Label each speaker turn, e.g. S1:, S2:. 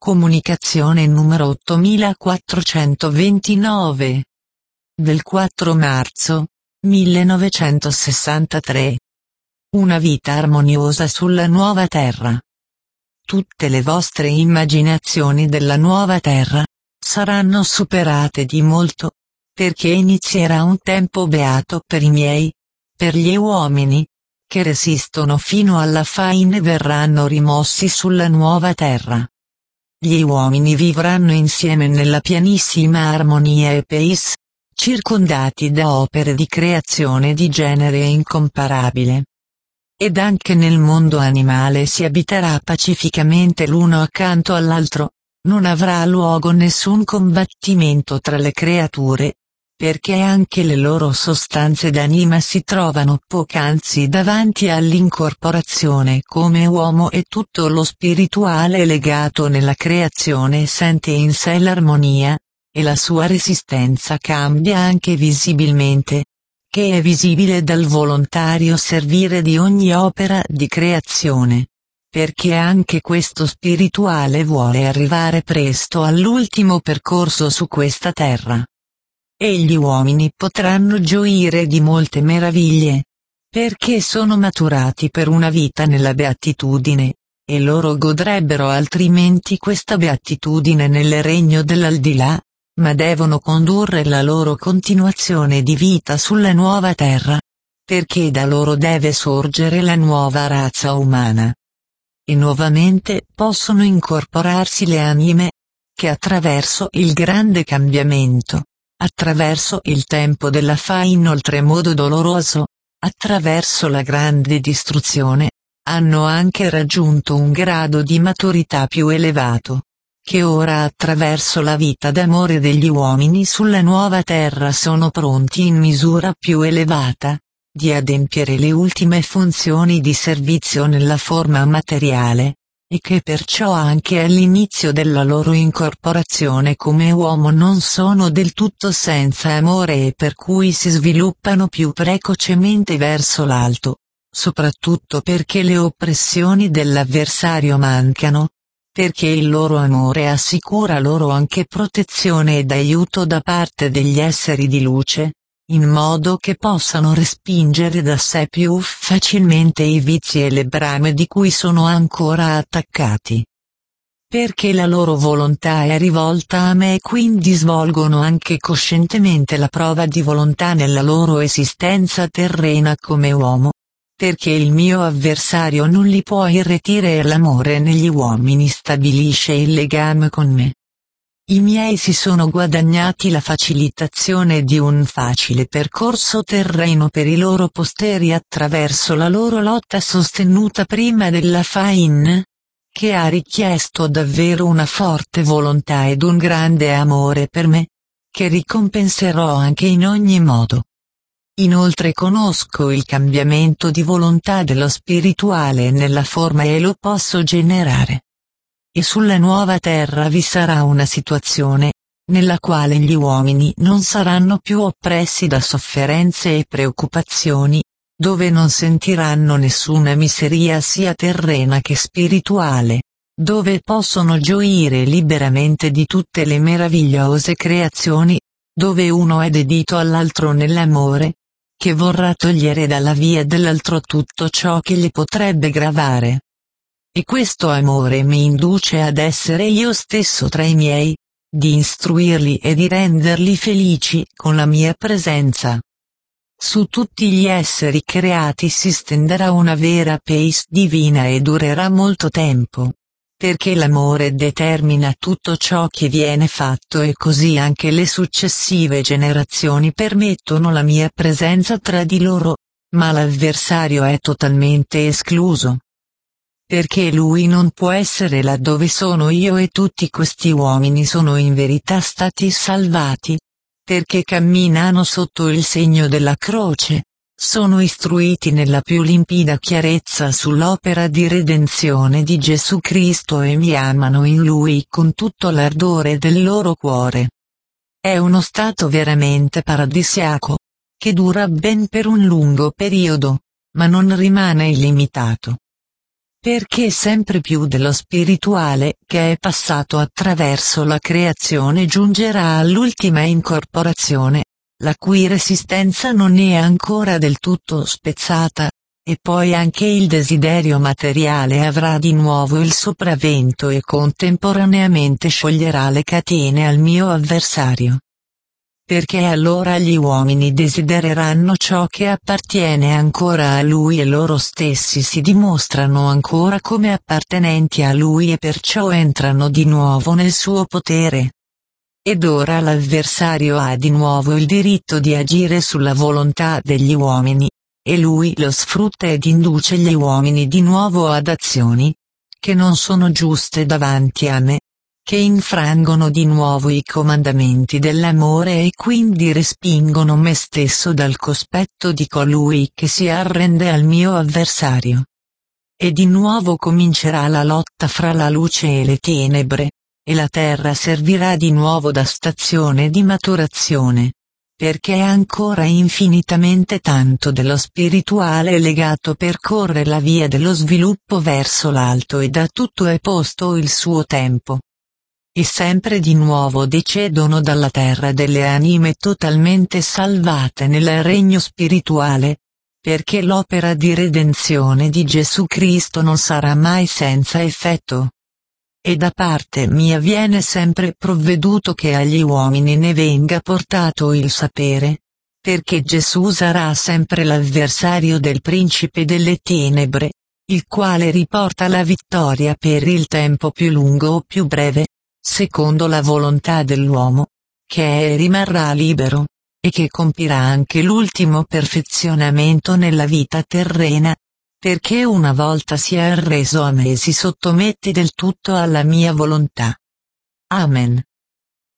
S1: Comunicazione numero 8429. Del 4 marzo 1963. Una vita armoniosa sulla nuova terra. Tutte le vostre immaginazioni della nuova terra saranno superate di molto, perché inizierà un tempo beato per i miei, per gli uomini, che resistono fino alla fine verranno rimossi sulla nuova terra. Gli uomini vivranno insieme nella pienissima armonia e pace, circondati da opere di creazione di genere incomparabile. Ed anche nel mondo animale si abiterà pacificamente l'uno accanto all'altro, non avrà luogo nessun combattimento tra le creature, perché anche le loro sostanze d'anima si trovano poc'anzi davanti all'incorporazione come uomo e tutto lo spirituale legato nella creazione sente in sé l'armonia, e la sua resistenza cambia anche visibilmente, che è visibile dal volontario servire di ogni opera di creazione, perché anche questo spirituale vuole arrivare presto all'ultimo percorso su questa terra. E gli uomini potranno gioire di molte meraviglie, perché sono maturati per una vita nella beatitudine, e loro godrebbero altrimenti questa beatitudine nel regno dell'aldilà, ma devono condurre la loro continuazione di vita sulla nuova terra, perché da loro deve sorgere la nuova razza umana. E nuovamente possono incorporarsi le anime, che attraverso il grande cambiamento, attraverso il tempo della faina oltremodo doloroso, attraverso la grande distruzione, hanno anche raggiunto un grado di maturità più elevato, che ora attraverso la vita d'amore degli uomini sulla nuova terra sono pronti in misura più elevata, di adempiere le ultime funzioni di servizio nella forma materiale, e che perciò anche all'inizio della loro incorporazione come uomo non sono del tutto senza amore e per cui si sviluppano più precocemente verso l'alto, soprattutto perché le oppressioni dell'avversario mancano, perché il loro amore assicura loro anche protezione ed aiuto da parte degli esseri di luce, in modo che possano respingere da sé più facilmente i vizi e le brame di cui sono ancora attaccati. Perché la loro volontà è rivolta a me e quindi svolgono anche coscientemente la prova di volontà nella loro esistenza terrena come uomo, perché il mio avversario non li può irretire e l'amore negli uomini stabilisce il legame con me. I miei si sono guadagnati la facilitazione di un facile percorso terreno per i loro posteri attraverso la loro lotta sostenuta prima della faina, che ha richiesto davvero una forte volontà ed un grande amore per me, che ricompenserò anche in ogni modo. Inoltre conosco il cambiamento di volontà dello spirituale nella forma e lo posso generare. E sulla nuova terra vi sarà una situazione, nella quale gli uomini non saranno più oppressi da sofferenze e preoccupazioni, dove non sentiranno nessuna miseria sia terrena che spirituale, dove possono gioire liberamente di tutte le meravigliose creazioni, dove uno è dedito all'altro nell'amore, che vorrà togliere dalla via dell'altro tutto ciò che gli potrebbe gravare. E questo amore mi induce ad essere io stesso tra i miei, di istruirli e di renderli felici con la mia presenza. Su tutti gli esseri creati si stenderà una vera pace divina e durerà molto tempo, perché l'amore determina tutto ciò che viene fatto e così anche le successive generazioni permettono la mia presenza tra di loro, ma l'avversario è totalmente escluso. Perché lui non può essere là dove sono io e tutti questi uomini sono in verità stati salvati, perché camminano sotto il segno della croce, sono istruiti nella più limpida chiarezza sull'opera di redenzione di Gesù Cristo e mi amano in Lui con tutto l'ardore del loro cuore. È uno stato veramente paradisiaco, che dura ben per un lungo periodo, ma non rimane illimitato. perché sempre più dello spirituale che è passato attraverso la creazione giungerà all'ultima incorporazione, la cui resistenza non è ancora del tutto spezzata, e poi anche il desiderio materiale avrà di nuovo il sopravvento e contemporaneamente scioglierà le catene al mio avversario. Perché allora gli uomini desidereranno ciò che appartiene ancora a lui e loro stessi si dimostrano ancora come appartenenti a lui e perciò entrano di nuovo nel suo potere. Ed ora l'avversario ha di nuovo il diritto di agire sulla volontà degli uomini, e lui lo sfrutta ed induce gli uomini di nuovo ad azioni che non sono giuste davanti a me, che infrangono di nuovo i comandamenti dell'amore e quindi respingono me stesso dal cospetto di colui che si arrende al mio avversario. E di nuovo comincerà la lotta fra la luce e le tenebre, e la terra servirà di nuovo da stazione di maturazione, perché ancora infinitamente tanto dello spirituale legato percorre la via dello sviluppo verso l'alto e da tutto è posto il suo tempo. E sempre di nuovo decedono dalla terra delle anime totalmente salvate nel regno spirituale, perché l'opera di redenzione di Gesù Cristo non sarà mai senza effetto. E da parte mia viene sempre provveduto che agli uomini ne venga portato il sapere, perché Gesù sarà sempre l'avversario del principe delle tenebre, il quale riporta la vittoria per il tempo più lungo o più breve, secondo la volontà dell'uomo, che è e rimarrà libero, e che compirà anche l'ultimo perfezionamento nella vita terrena, perché una volta si è arreso a me e si sottomette del tutto alla mia volontà. Amen.